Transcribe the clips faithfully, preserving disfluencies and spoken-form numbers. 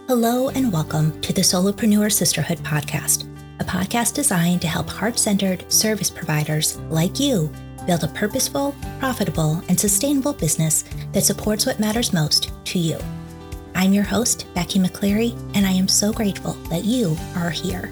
Hello and welcome to the Solopreneur Sisterhood podcast, a podcast designed to help heart-centered service providers like you build a purposeful, profitable, and sustainable business that supports what matters most to you. I'm your host, Becky McCleary, and I am so grateful that you are here.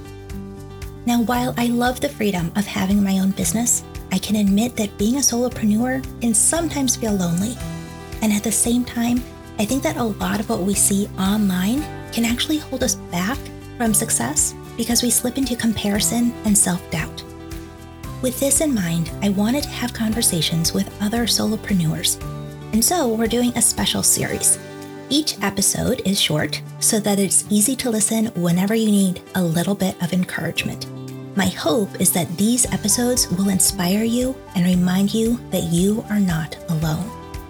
Now, while I love the freedom of having my own business, I can admit that being a solopreneur can sometimes feel lonely. And at the same time, I think that a lot of what we see online can actually hold us back from success because we slip into comparison and self-doubt. With this in mind, I wanted to have conversations with other solopreneurs. And so we're doing a special series. Each episode is short so that it's easy to listen whenever you need a little bit of encouragement. My hope is that these episodes will inspire you and remind you that you are not alone.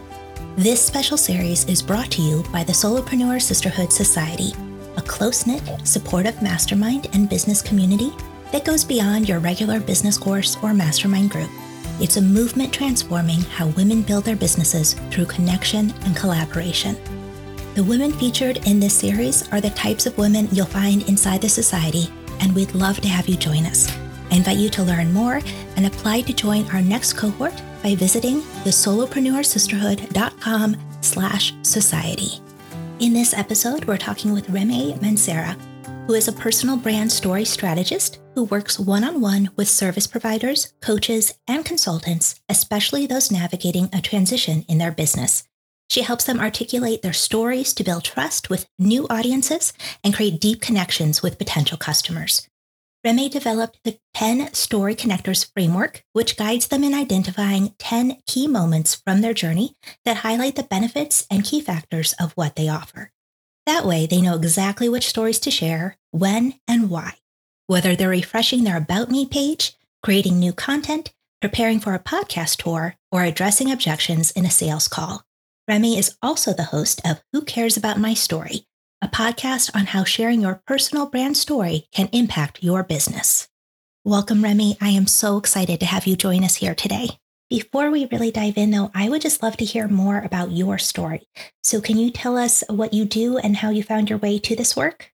This special series is brought to you by the Solopreneur Sisterhood Society, a close-knit, supportive mastermind and business community that goes beyond your regular business course or mastermind group. It's a movement transforming how women build their businesses through connection and collaboration. The women featured in this series are the types of women you'll find inside the society, and we'd love to have you join us. I invite you to learn more and apply to join our next cohort by visiting the solopreneur sisterhood dot com slash society. In this episode, we're talking with Remy Mancera, who is a personal brand story strategist who works one-on-one with service providers, coaches, and consultants, especially those navigating a transition in their business. She helps them articulate their stories to build trust with new audiences and create deep connections with potential customers. Remy developed the ten Story Connectors framework, which guides them in identifying ten key moments from their journey that highlight the benefits and key factors of what they offer. That way, they know exactly which stories to share, when, and why. Whether they're refreshing their About Me page, creating new content, preparing for a podcast tour, or addressing objections in a sales call. Remy is also the host of Who Cares About My Story, a podcast on how sharing your personal brand story can impact your business. Welcome, Remy. I am so excited to have you join us here today. Before we really dive in, though, I would just love to hear more about your story. So can you tell us what you do and how you found your way to this work?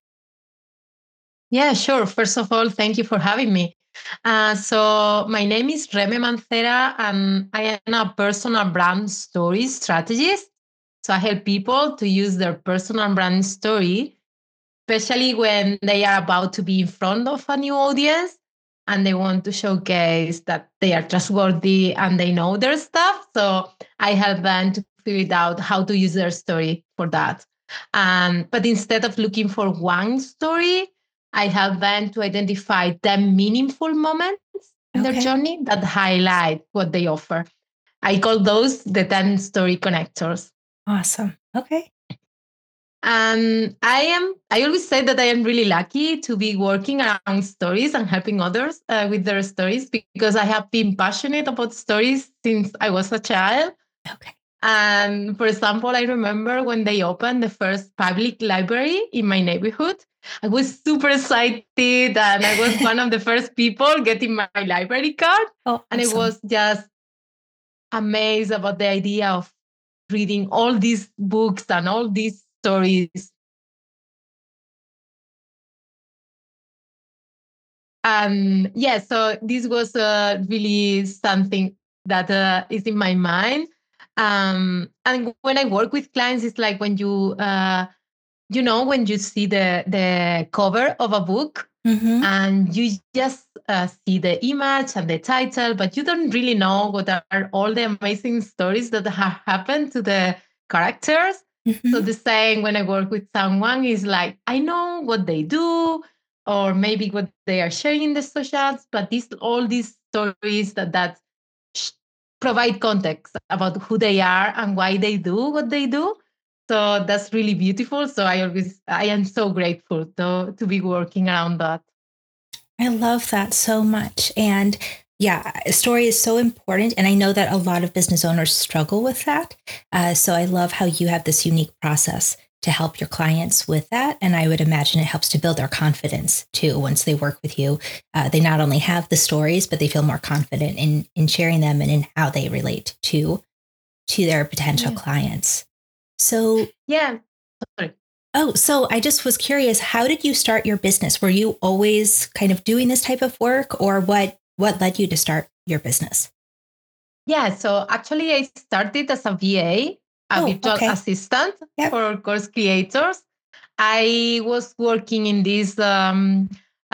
Yeah, sure. First of all, thank you for having me. Uh, so my name is Remy Mancera, and I am a personal brand story strategist. So I help people to use their personal brand story, especially when they are about to be in front of a new audience and they want to showcase that they are trustworthy and they know their stuff. So I help them to figure it out how to use their story for that. Um, but instead of looking for one story, I help them to identify ten meaningful moments in their Okay. journey that highlight what they offer. I call those the ten story connectors. Awesome. Okay. And I am, I always say that I am really lucky to be working around stories and helping others uh, with their stories because I have been passionate about stories since I was a child. Okay. And for example, I remember when they opened the first public library in my neighborhood, I was super excited and I was one of the first people getting my library card. Oh, And I awesome. was just amazed about the idea of reading all these books and all these stories. And yeah, so this was uh, really something that uh, is in my mind. Um, and when I work with clients, it's like when you, uh, you know, when you see the the cover of a book Mm-hmm. and you just uh, see the image and the title, but you don't really know what are all the amazing stories that have happened to the characters. Mm-hmm. So the saying when I work with someone is like, I know what they do, or maybe what they are sharing in the socials, but these all these stories that that sh- provide context about who they are and why they do what they do. So that's really beautiful. So I always I am so grateful to to be working around that. I love that so much. And yeah, a story is so important. And I know that a lot of business owners struggle with that. Uh, so I love how you have this unique process to help your clients with that. And I would imagine it helps to build their confidence too. Once they work with you, uh, they not only have the stories, but they feel more confident in, in sharing them and in how they relate to, to their potential Yeah. clients. So Yeah. Sorry. Oh, so I just was curious, how did you start your business? Were you always kind of doing this type of work, or what what led you to start your business? Yeah, so actually, I started as a V A, a a Oh, virtual okay. assistant Yep. for course creators. I was working in this um,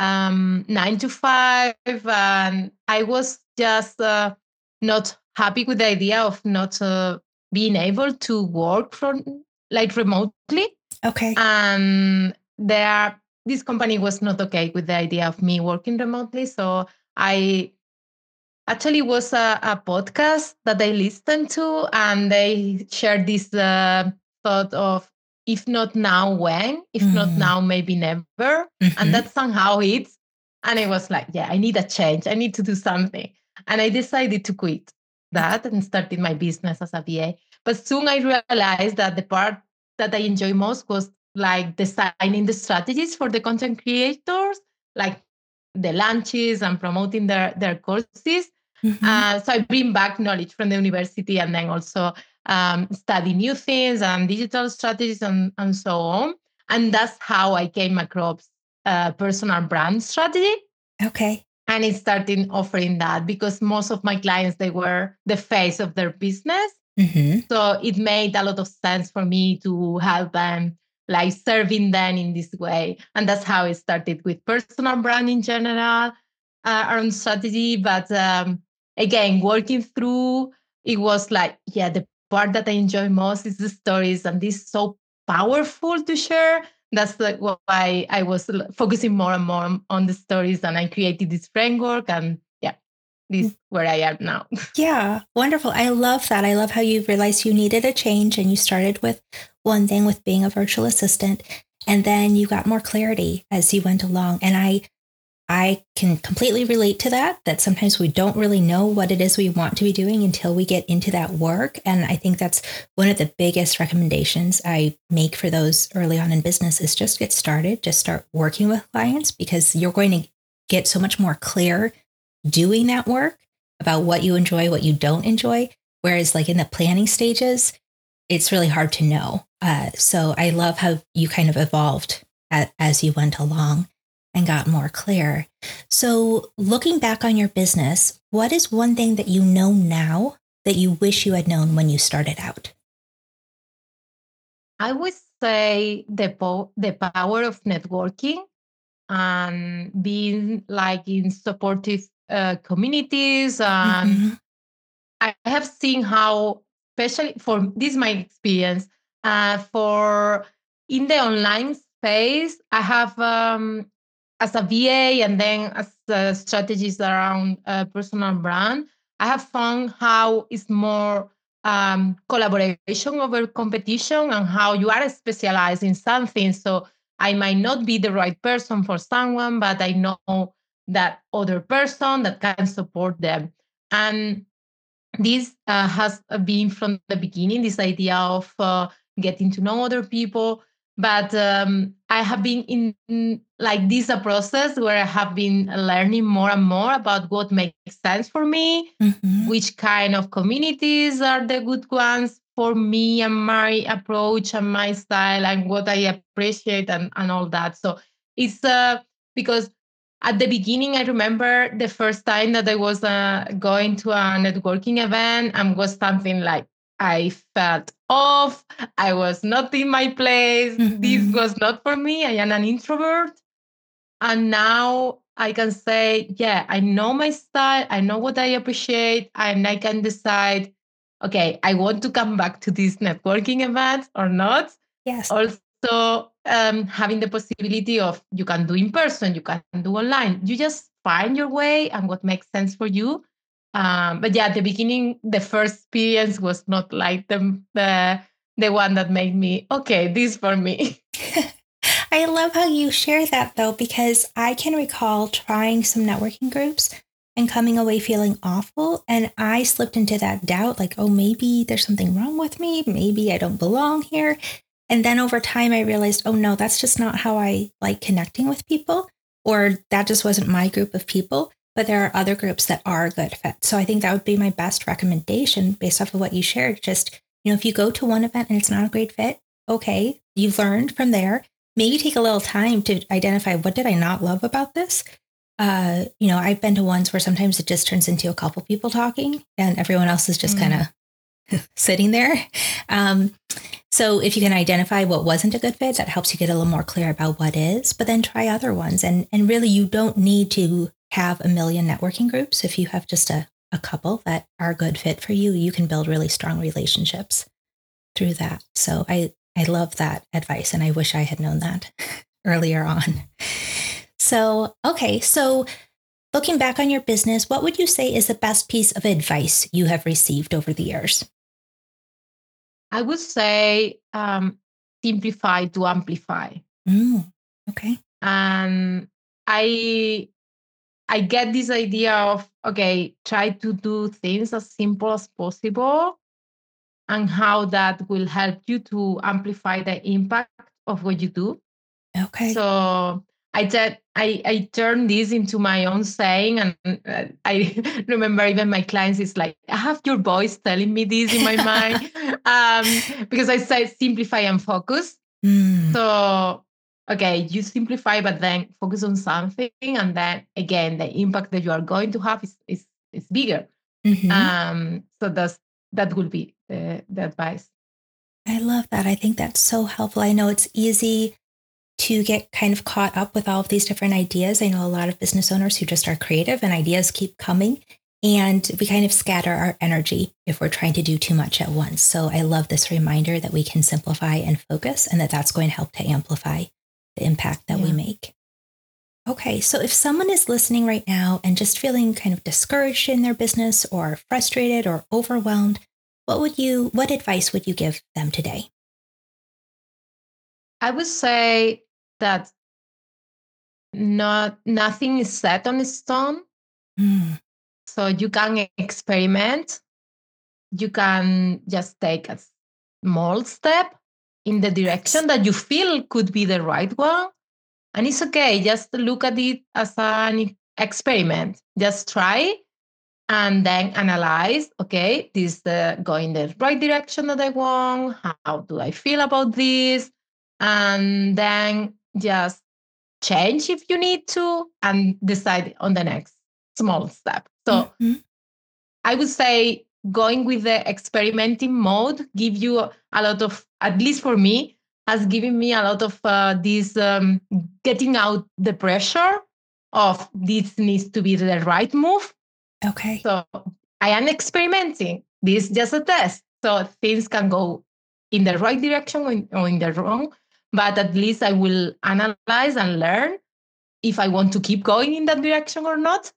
um, nine to five, and I was just uh, not happy with the idea of not uh, being able to work from like remotely. Okay. And there, this company was not okay with the idea of me working remotely, so I actually was a, a podcast that I listened to, and they shared this uh, thought of if not now, when? If not Mm-hmm. now, maybe never. And Mm-hmm. that somehow hits. And I was like, yeah, I need a change. I need to do something. And I decided to quit Okay. that and started my business as a V A. But soon I realized that the part that I enjoy most was like designing the strategies for the content creators, like the launches and promoting their, their courses. Mm-hmm. Uh, so I bring back knowledge from the university and then also um, study new things and digital strategies and, and so on. And that's how I came across uh, personal brand strategy. Okay. And I started offering that because most of my clients, they were the face of their business. Mm-hmm. So it made a lot of sense for me to help them, like serving them in this way. And that's how it started with personal brand in general, uh, around strategy. But um, again, working through, it was like, yeah, the part that I enjoy most is the stories. And this is so powerful to share. That's like why I was l- focusing more and more on on the stories. And I created this framework. And yeah, this is where I am now. Yeah, wonderful. I love that. I love how you realized you needed a change and you started with one thing with being a virtual assistant, and then you got more clarity as you went along. And I I can completely relate to that, that sometimes we don't really know what it is we want to be doing until we get into that work. And I think that's one of the biggest recommendations I make for those early on in business is just get started, just start working with clients because you're going to get so much more clear doing that work about what you enjoy, what you don't enjoy. Whereas, like in the planning stages, it's really hard to know. Uh, so I love how you kind of evolved a as you went along and got more clear. So, looking back on your business, what is one thing that you know now that you wish you had known when you started out? I would say the po- the power of networking and being like in supportive uh, communities. And Hmm. I have seen how, especially for this is my experience, uh, for in the online space, I have um, as a V A and then as a strategist around uh, personal brand, I have found how it's more um, collaboration over competition and how you are specialized in something. So I might not be the right person for someone, but I know that other person that can support them. And this uh, has uh, been from the beginning this idea of uh, getting to know other people, but um, I have been in, in like this a process where I have been learning more and more about what makes sense for me, Hmm. which kind of communities are the good ones for me and my approach and my style and what I appreciate and, and all that. So it's uh, because at the beginning, I remember the first time that I was uh, going to a networking event and was something like I felt off. I was not in my place. This Hmm. was not for me. I am an introvert. And now I can say, yeah, I know my style. I know what I appreciate. And I can decide, okay, I want to come back to this networking event or not. Yes. Also, um, having the possibility of you can do in person, you can do online. You just find your way and what makes sense for you. Um, but yeah, at the beginning, the first experience was not like the the, the one that made me okay. This for me. I love how you share that though, because I can recall trying some networking groups and coming away feeling awful. And I slipped into that doubt like, oh, maybe there's something wrong with me. Maybe I don't belong here. And then over time, I realized, oh, no, that's just not how I like connecting with people, or that just wasn't my group of people. But there are other groups that are a good fit. So I think that would be my best recommendation based off of what you shared. Just, you know, if you go to one event and it's not a great fit, okay, you've learned from there. Maybe take a little time to identify, what did I not love about this? Uh, you know, I've been to ones where sometimes it just turns into a couple people talking and everyone else is just mm. kind of sitting there. Um, so if you can identify what wasn't a good fit, that helps you get a little more clear about what is, but then try other ones. And, and really, you don't need to have a million networking groups. If you have just a, a couple that are a good fit for you, you can build really strong relationships through that. So I, I love that advice, and I wish I had known that earlier on. So, okay, so looking back on your business, what would you say is the best piece of advice you have received over the years? I would say um, simplify to amplify. Mm, okay. And I I get this idea of, okay, try to do things as simple as possible, and how that will help you to amplify the impact of what you do. Okay. So I did, I, I turned this into my own saying, and uh, I remember even my clients is like, I have your voice telling me this in my mind, um, because I said simplify and focus. Mm. So, okay, you simplify, but then focus on something, and then again, the impact that you are going to have is is, is bigger. Mm-hmm. Um, so that's that will be the, the advice. I love that. I think that's so helpful. I know it's easy to get kind of caught up with all of these different ideas. I know a lot of business owners who just are creative and ideas keep coming, and we kind of scatter our energy if we're trying to do too much at once. So I love this reminder that we can simplify and focus, and that that's going to help to amplify the impact that yeah. we make. Okay, so if someone is listening right now and just feeling kind of discouraged in their business or frustrated or overwhelmed, what would you, what advice would you give them today? I would say that not nothing is set on stone. Mm. So you can experiment. You can just take a small step in the direction that you feel could be the right one. And it's okay. Just look at it as an experiment. Just try and then analyze, okay, this uh, going the right direction that I want. How do I feel about this? And then just change if you need to, and decide on the next small step. So mm-hmm. I would say going with the experimenting mode give you a lot of, at least for me, has given me a lot of uh, this um, getting out the pressure of this needs to be the right move. Okay. So I am experimenting. This is just a test. So things can go in the right direction or in the wrong, but at least I will analyze and learn if I want to keep going in that direction or not.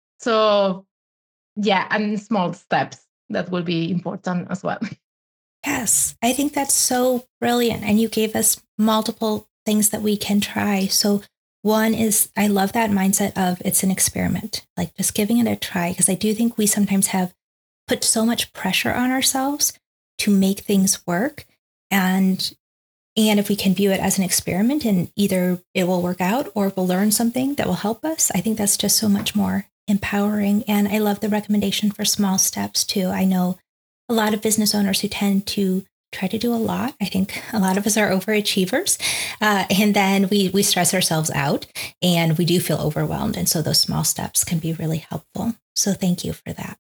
So yeah, and small steps, that will be important as well. Yes, I think that's so brilliant. And you gave us multiple things that we can try. So one is, I love that mindset of it's an experiment, like just giving it a try, because I do think we sometimes have put so much pressure on ourselves to make things work. And and if we can view it as an experiment, and either it will work out or we'll learn something that will help us, I think that's just so much more empowering. And I love the recommendation for small steps too. I know a lot of business owners who tend to try to do a lot. I think a lot of us are overachievers. Uh, and then we we stress ourselves out and we do feel overwhelmed. And so those small steps can be really helpful. So thank you for that.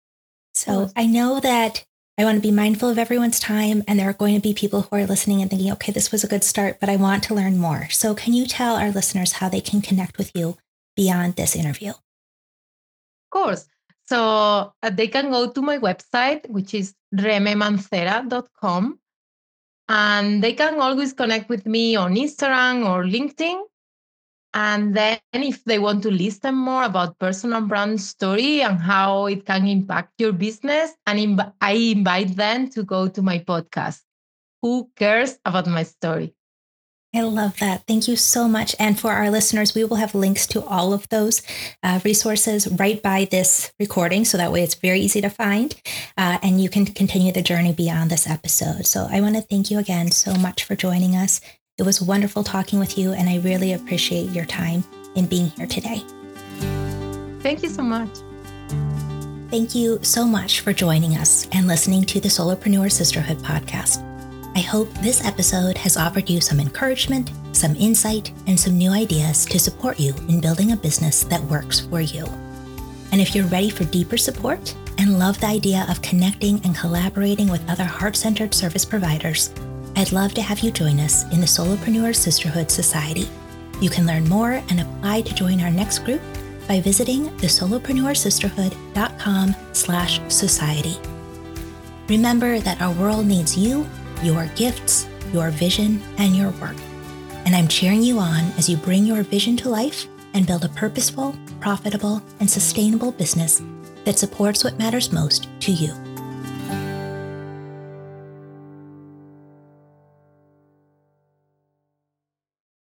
So I know that I want to be mindful of everyone's time, and there are going to be people who are listening and thinking, okay, this was a good start, but I want to learn more. So can you tell our listeners how they can connect with you beyond this interview? Of course. So uh, they can go to my website, which is reme mancera dot com. And they can always connect with me on Instagram or LinkedIn. And then if they want to listen more about personal brand story and how it can impact your business, and inv- I invite them to go to my podcast, Who Cares About My Story? I love that. Thank you so much. And for our listeners, we will have links to all of those uh, resources right by this recording. So that way it's very easy to find uh, and you can continue the journey beyond this episode. So I want to thank you again so much for joining us. It was wonderful talking with you, and I really appreciate your time in being here today. Thank you so much. Thank you so much for joining us and listening to the Solopreneur Sisterhood podcast. I hope this episode has offered you some encouragement, some insight, and some new ideas to support you in building a business that works for you. And if you're ready for deeper support and love the idea of connecting and collaborating with other heart-centered service providers, I'd love to have you join us in the Solopreneur Sisterhood Society. You can learn more and apply to join our next group by visiting the solopreneur sisterhood dot com slash society. Remember that our world needs you, your gifts, your vision, and your work. And I'm cheering you on as you bring your vision to life and build a purposeful, profitable, and sustainable business that supports what matters most to you.